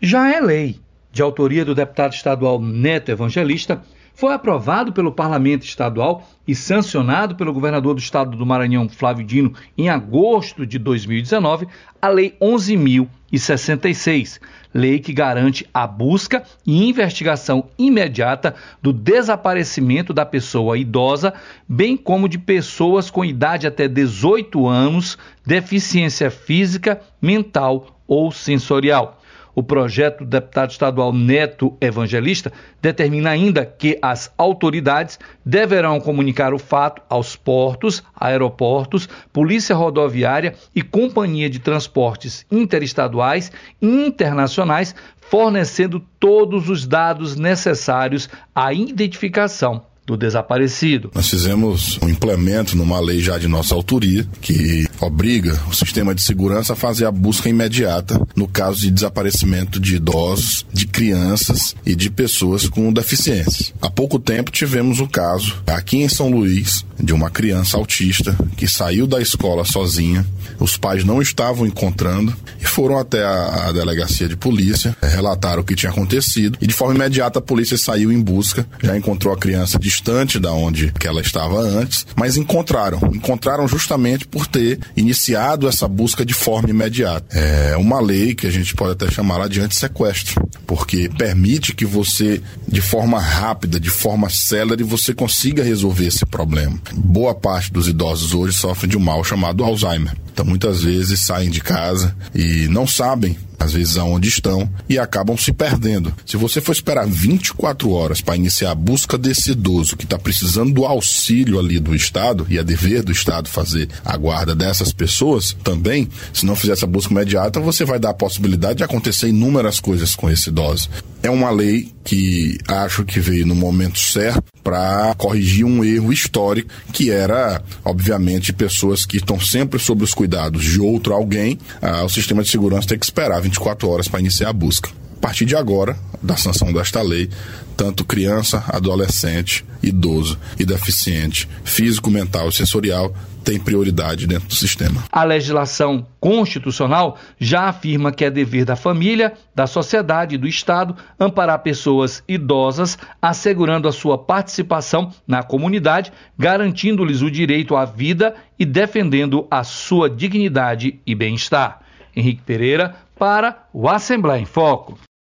Já é lei, de autoria do deputado estadual Neto Evangelista, foi aprovado pelo Parlamento Estadual e sancionado pelo governador do estado do Maranhão, Flávio Dino, em agosto de 2019, a Lei 11.066, lei que garante a busca e investigação imediata do desaparecimento da pessoa idosa, bem como de pessoas com idade até 18 anos, deficiência física, mental ou sensorial. O projeto do deputado estadual Neto Evangelista determina ainda que as autoridades deverão comunicar o fato aos portos, aeroportos, polícia rodoviária e companhia de transportes interestaduais e internacionais, fornecendo todos os dados necessários à identificação do desaparecido. Nós fizemos um implemento numa lei já de nossa autoria que obriga o sistema de segurança a fazer a busca imediata no caso de desaparecimento de idosos, de crianças e de pessoas com deficiências. Há pouco tempo tivemos o caso aqui em São Luís de uma criança autista que saiu da escola sozinha, os pais não estavam encontrando e foram até a delegacia de polícia, relataram o que tinha acontecido e de forma imediata a polícia saiu em busca, já encontrou a criança distante da onde que ela estava antes, mas encontraram justamente por ter iniciado essa busca de forma imediata. É uma lei que a gente pode até chamar lá de antissequestro, porque permite que você, de forma rápida, de forma célere, você consiga resolver esse problema. Boa parte dos idosos hoje sofrem de um mal chamado Alzheimer. Então muitas vezes saem de casa e não sabem às vezes aonde estão e acabam se perdendo. Se você for esperar 24 horas para iniciar a busca desse idoso que está precisando do auxílio ali do Estado, e é dever do Estado fazer a guarda dessas pessoas também, se não fizer essa busca imediata, você vai dar a possibilidade de acontecer inúmeras coisas com esse idoso. É uma lei que acho que veio no momento certo para corrigir um erro histórico que era, obviamente, pessoas que estão sempre sob os cuidados de outro alguém, o sistema de segurança tem que esperar 24 horas para iniciar a busca. A partir de agora, da sanção desta lei, tanto criança, adolescente, idoso e deficiente físico, mental e sensorial tem prioridade dentro do sistema. A legislação constitucional já afirma que é dever da família, da sociedade e do Estado amparar pessoas idosas, assegurando a sua participação na comunidade, garantindo-lhes o direito à vida e defendendo a sua dignidade e bem-estar. Henrique Pereira para o Assembleia em Foco.